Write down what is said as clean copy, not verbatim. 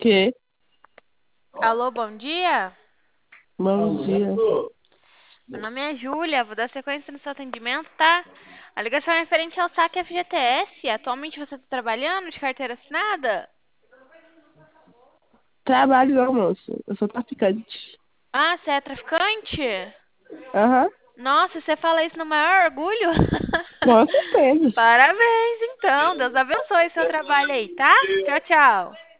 Que? Alô, bom dia. Bom dia. Meu nome é Júlia, vou dar sequência no seu atendimento, tá? A ligação é referente ao saque FGTS. Atualmente você está trabalhando de carteira assinada? Trabalho não, moço. Eu sou traficante. Ah, você é traficante? Aham. Nossa, você fala isso no maior orgulho? Com certeza. Parabéns, então. Deus abençoe seu trabalho aí, tá? Tchau, tchau.